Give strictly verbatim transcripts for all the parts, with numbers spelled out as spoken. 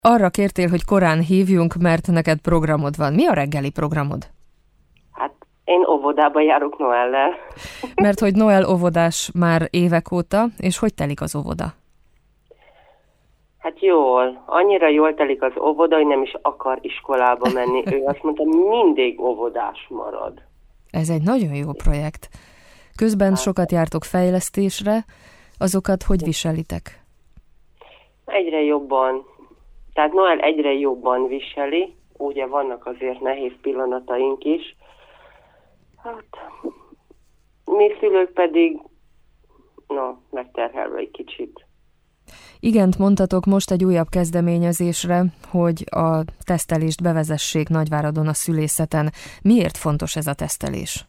Arra kértél, hogy korán hívjunk, mert neked programod van. Mi a reggeli programod? Hát én óvodába járok Noellel. Mert hogy Noel óvodás már évek óta, és hogy telik az óvoda? Hát jól. Annyira jól telik az óvoda, hogy nem is akar iskolába menni. Ő azt mondta, mindig óvodás marad. Ez egy nagyon jó projekt. Közben hát. Sokat jártok fejlesztésre, azokat hogy viselitek? Egyre jobban. Tehát Noel egyre jobban viseli. Ugye vannak azért nehéz pillanataink is. Hát, mi szülők pedig, na, megterhelve egy kicsit. Igent mondtatok most egy újabb kezdeményezésre, hogy a tesztelést bevezessék Nagyváradon a szülészeten. Miért fontos ez a tesztelés?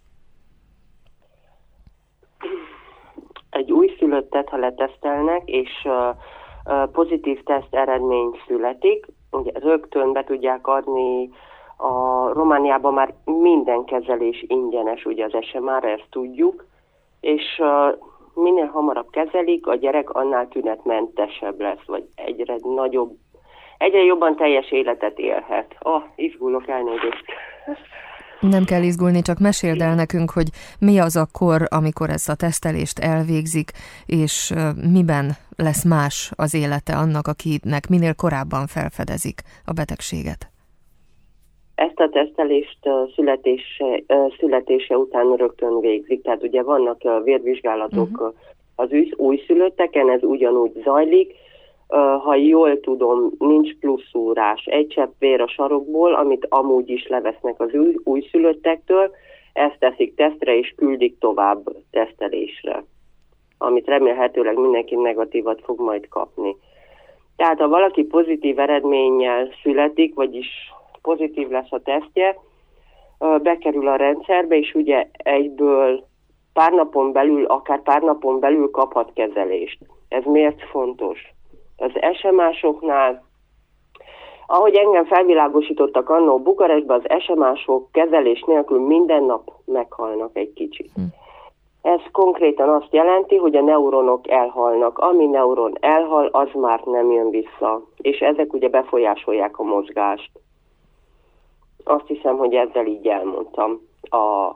Egy újszülöttet, ha letesztelnek, és uh, uh, pozitív teszt eredmény születik, ugye rögtön be tudják adni. A Romániában már minden kezelés ingyenes, ugye az es em á-ra, ezt tudjuk, és uh, minél hamarabb kezelik, a gyerek annál tünetmentesebb lesz, vagy egyre nagyobb, egyre jobban teljes életet élhet. Ah, izgulok, elnézést. Nem kell izgulni, csak meséld el nekünk, hogy mi az a kor, amikor ezt a tesztelést elvégzik, és miben lesz más az élete annak, akinek minél korábban felfedezik a betegséget. Ezt a tesztelést születése, születése után rögtön végzik, tehát ugye vannak vérvizsgálatok uh-huh. az újszülötteken, ez ugyanúgy zajlik. Ha jól tudom, nincs pluszúrás. Egy csepp vér a sarokból, amit amúgy is levesznek az új, újszülöttektől, ezt teszik tesztre és küldik tovább tesztelésre, amit remélhetőleg mindenki negatívat fog majd kapni. Tehát ha valaki pozitív eredménnyel születik, vagyis pozitív lesz a tesztje, bekerül a rendszerbe, és ugye egyből pár napon belül, akár pár napon belül kaphat kezelést. Ez miért fontos? Az es em á-soknál, ahogy engem felvilágosítottak annó Bukarestben, az es em á-sok kezelés nélkül minden nap meghalnak egy kicsit. Hm. Ez konkrétan azt jelenti, hogy a neuronok elhalnak. Ami neuron elhal, az már nem jön vissza. És ezek ugye befolyásolják a mozgást. Azt hiszem, hogy ezzel így elmondtam. A...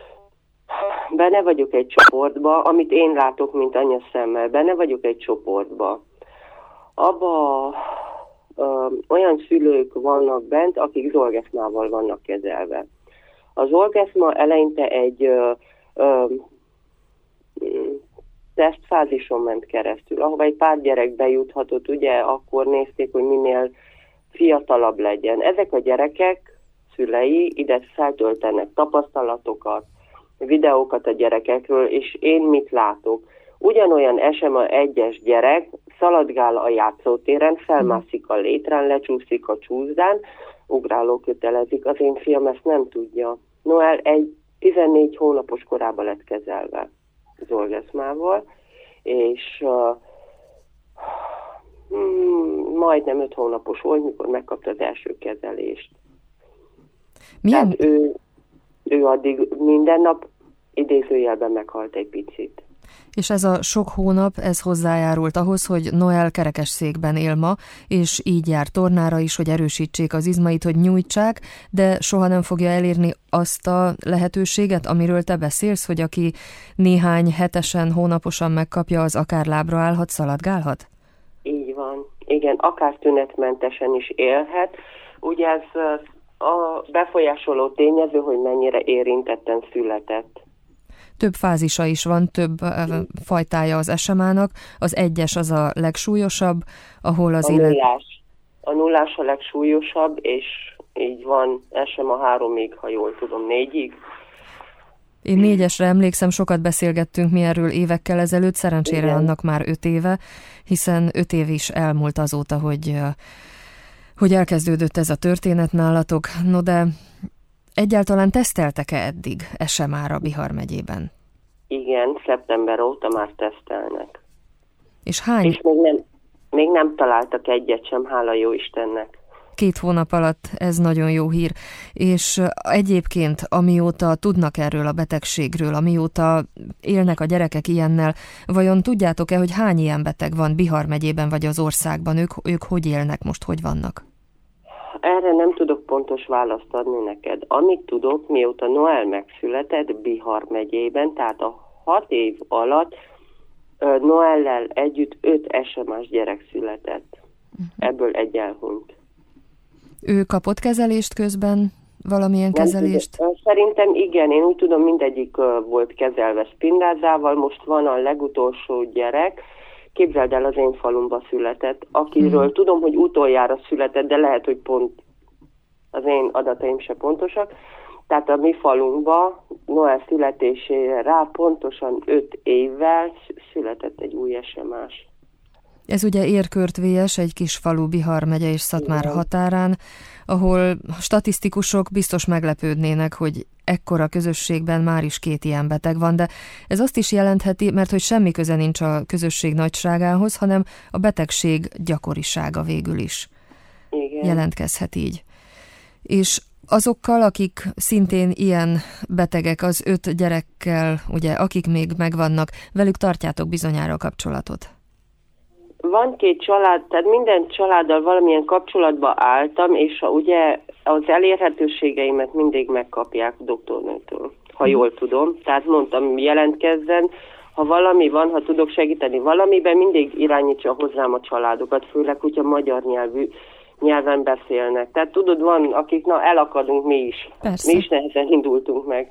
Benne vagyok egy csoportba, amit én látok, mint anyaszemmel. Benne vagyok egy csoportba. Abba ö, olyan szülők vannak bent, akik zolgeszmával vannak kezelve. A zolgeszma eleinte egy ö, ö, tesztfázison ment keresztül, ahova egy pár gyerek bejuthatott, ugye akkor nézték, hogy minél fiatalabb legyen. Ezek a gyerekek szülei ide feltöltenek tapasztalatokat, videókat a gyerekekről, és én mit látok? Ugyanolyan es em á egyes gyerek szaladgál a játszótéren, felmászik a létrán, lecsúszik a csúszdán, ugráló kötelezik. Az én fiam ezt nem tudja. Noel egy tizennégy hónapos korában lett kezelve zolgeszmával, és uh, mm, majdnem öt hónapos volt, mikor megkapta az első kezelést. Milyen? Tehát ő, ő addig minden nap idézőjelben meghalt egy picit. És ez a sok hónap, ez hozzájárult ahhoz, hogy Noel kerekesszékben él ma, és így jár tornára is, hogy erősítsék az izmait, hogy nyújtsák, de soha nem fogja elérni azt a lehetőséget, amiről te beszélsz, hogy aki néhány hetesen, hónaposan megkapja, az akár lábra állhat, szaladgálhat? Így van. Igen, akár tünetmentesen is élhet. Ugye ez a befolyásoló tényező, hogy mennyire érintetten született. Több fázisa is van, több fajtája az es em á-nak. Az egyes az a legsúlyosabb, ahol az a élet... Nullás. A nullás a legsúlyosabb, és így van es em á háromig, ha jól tudom, négyig. Én négyesre emlékszem, sokat beszélgettünk mi erről évekkel ezelőtt, szerencsére igen. Annak már öt éve, hiszen öt év is elmúlt azóta, hogy, hogy elkezdődött ez a történet nálatok. No de... Egyáltalán teszteltek-e eddig es em á-ra Bihar megyében? Igen, szeptember óta már tesztelnek. És hány? És még nem, még nem találtak egyet sem, hála jó Istennek. Két hónap alatt ez nagyon jó hír. És egyébként, amióta tudnak erről a betegségről, amióta élnek a gyerekek ilyennel, vajon tudjátok-e, hogy hány ilyen beteg van Bihar megyében vagy az országban? Ők, ők hogy élnek most, hogy vannak? Erre nem tudok pontos választ adni neked. Amit tudok, mióta Noel megszületett Bihar megyében, tehát a hat év alatt Noellel együtt öt es em es gyerek született. Uh-huh. Ebből egy elhunyt. Ő kapott kezelést közben? Valamilyen nem kezelést? Tudom. Szerintem igen, én úgy tudom, mindegyik volt kezelve spindázával. Most van a legutolsó gyerek, képzeld el, az én falumba született, akiről hmm. tudom, hogy utoljára született, de lehet, hogy pont az én adataim se pontosak. Tehát a mi falunkba Noel születésére rá pontosan öt évvel született egy új es em es. Ez ugye Érkörtvélyes, egy kis falu Bihar megye és Szatmár határán, ahol statisztikusok biztos meglepődnének, hogy ekkora közösségben már is két ilyen beteg van, de ez azt is jelentheti, mert hogy semmi köze nincs a közösség nagyságához, hanem a betegség gyakorisága végül is. Igen. Jelentkezhet így. És azokkal, akik szintén ilyen betegek, az öt gyerekkel, ugye, akik még megvannak, velük tartjátok bizonyára a kapcsolatot? Van két család, tehát minden családdal valamilyen kapcsolatba álltam, és a, ugye az elérhetőségeimet mindig megkapják a doktornőtől, ha jól tudom. Tehát mondtam, jelentkezzen, ha valami van, ha tudok segíteni valamiben, mindig irányítsa hozzám a családokat, főleg, hogyha magyar nyelvű nyelven beszélnek. Tehát tudod, van, akik, na elakadunk mi is. Persze. Mi is nehezen indultunk meg.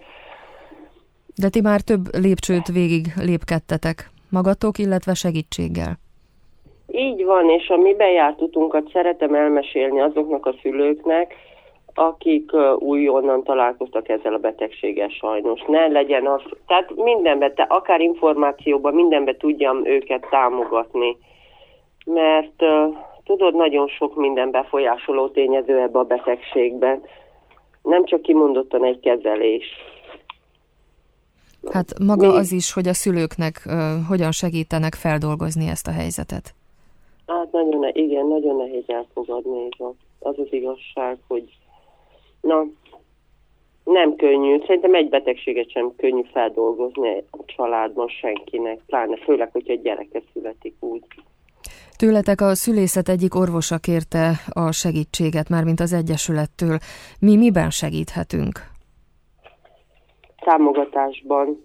De ti már több lépcsőt végig lépkedtetek magatok, illetve segítséggel. Így van, és a mi bejárt utunkat szeretem elmesélni azoknak a szülőknek, akik újonnan találkoztak ezzel a betegséggel sajnos. Ne legyen az, tehát mindenben, te akár információban, mindenben tudjam őket támogatni. Mert uh, tudod, nagyon sok minden befolyásoló tényező ebbe a betegségben. Nem csak kimondottan egy kezelés. Hát maga Mi? az is, hogy a szülőknek uh, hogyan segítenek feldolgozni ezt a helyzetet. Hát nagyon, igen, nagyon nehéz elfogadni. Az az igazság, hogy na, nem könnyű. Szerintem egy betegséget sem könnyű feldolgozni a családban senkinek, pláne főleg, hogyha egy gyereke születik úgy. Tőletek a szülészet egyik orvosa kérte a segítséget, mármint az Egyesülettől. Mi miben segíthetünk? Támogatásban.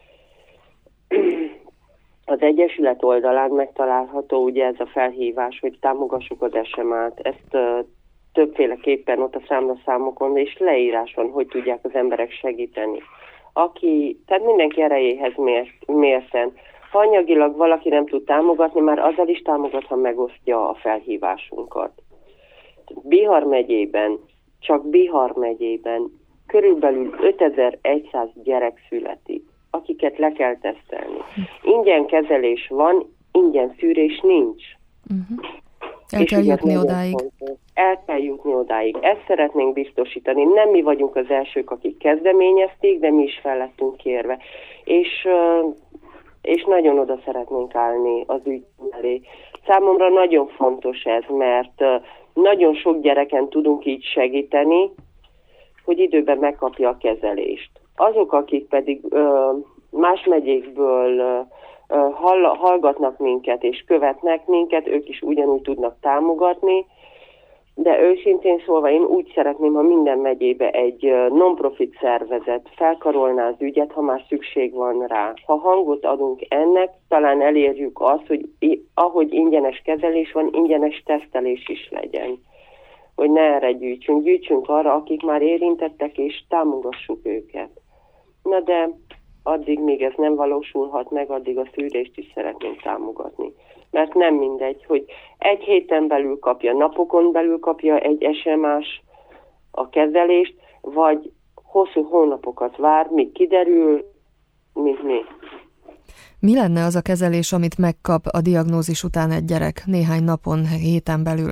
Az Egyesület oldalán megtalálható ugye ez a felhívás, hogy támogassuk az es em á-t. Ezt uh, többféleképpen ott a számlaszámokon és leírás van, hogy tudják az emberek segíteni. Aki, tehát mindenki erejéhez mért, mérten. Ha anyagilag valaki nem tud támogatni, már azzal is támogat, ha megosztja a felhívásunkat. Bihar megyében, csak Bihar megyében körülbelül ötezer-száz gyerek születik, akiket le kell tesztelni. Ingyen kezelés van, ingyen szűrés nincs. Uh-huh. El és kell jutni odáig. Fontos. El kell jutni odáig. Ezt szeretnénk biztosítani. Nem mi vagyunk az elsők, akik kezdeményezték, de mi is fel lettünk kérve. És, és nagyon oda szeretnénk állni az ügy elé. Számomra nagyon fontos ez, mert nagyon sok gyereken tudunk így segíteni, hogy időben megkapja a kezelést. Azok, akik pedig más megyékből hallgatnak minket és követnek minket, ők is ugyanúgy tudnak támogatni, de őszintén szólva én úgy szeretném, ha minden megyébe egy non-profit szervezet felkarolná az ügyet, ha már szükség van rá. Ha hangot adunk ennek, talán elérjük azt, hogy ahogy ingyenes kezelés van, ingyenes tesztelés is legyen. Hogy ne erre gyűjtsünk, gyűjtsünk arra, akik már érintettek, és támogassuk őket. Na de addig, míg ez nem valósulhat meg, addig a szűrést is szeretnénk támogatni. Mert nem mindegy, hogy egy héten belül kapja, napokon belül kapja egy es em á-s a kezelést, vagy hosszú hónapokat vár, míg kiderül, mint mi. Mi lenne az a kezelés, amit megkap a diagnózis után egy gyerek néhány napon, héten belül?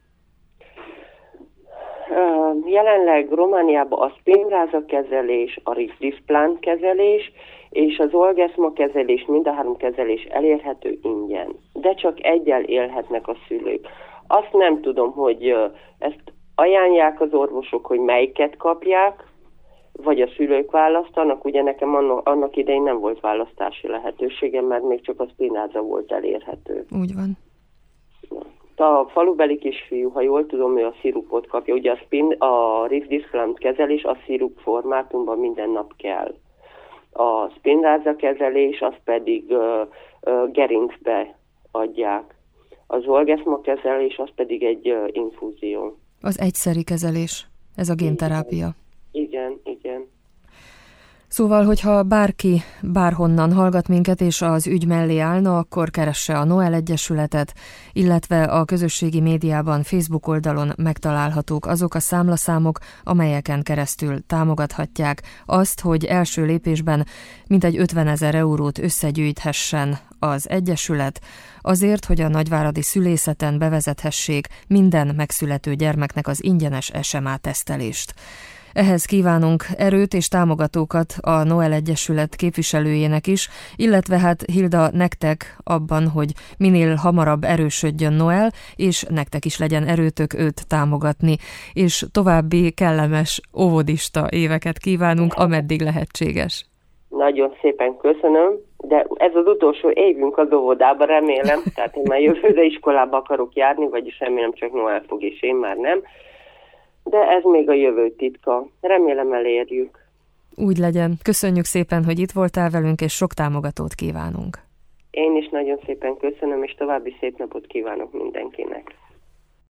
Jelenleg Romániában a spinráza kezelés, a riszdiszplán kezelés és az orgeszma kezelés, mind a három kezelés elérhető ingyen. De csak egyel élhetnek a szülők. Azt nem tudom, hogy ezt ajánlják az orvosok, hogy melyiket kapják, vagy a szülők választanak. Ugye nekem annak, annak idején nem volt választási lehetőségem, mert még csak a spinráza volt elérhető. Úgy van. A falubeli kisfiú, ha jól tudom, ő a szirupot kapja. Ugye a, spin, a rifdiszklant kezelés a szirup formátumban minden nap kell. A spinráza kezelés az pedig uh, uh, gerincbe adják. Az zolgeszma kezelés az pedig egy uh, infúzió. Az egyszeri kezelés, ez a génterápia. Igen, igen. Szóval, hogyha bárki bárhonnan hallgat minket, és az ügy mellé állna, akkor keresse a Noel Egyesületet, illetve a közösségi médiában, Facebook oldalon megtalálhatók azok a számlaszámok, amelyeken keresztül támogathatják azt, hogy első lépésben mintegy ötvenezer eurót összegyűjthessen az Egyesület, azért, hogy a nagyváradi szülészeten bevezethessék minden megszülető gyermeknek az ingyenes es em á tesztelést. Ehhez kívánunk erőt és támogatókat a Noel Egyesület képviselőjének is, illetve hát Hilda, nektek abban, hogy minél hamarabb erősödjön Noel, és nektek is legyen erőtök őt támogatni, és további kellemes óvodista éveket kívánunk, ameddig lehetséges. Nagyon szépen köszönöm, de ez az utolsó évünk az óvodába, remélem, tehát én már jövőre iskolába akarok járni, vagyis remélem csak Noel fog, és én már nem. De ez még a jövő titka. Remélem elérjük. Úgy legyen. Köszönjük szépen, hogy itt voltál velünk, és sok támogatót kívánunk. Én is nagyon szépen köszönöm, és további szép napot kívánok mindenkinek.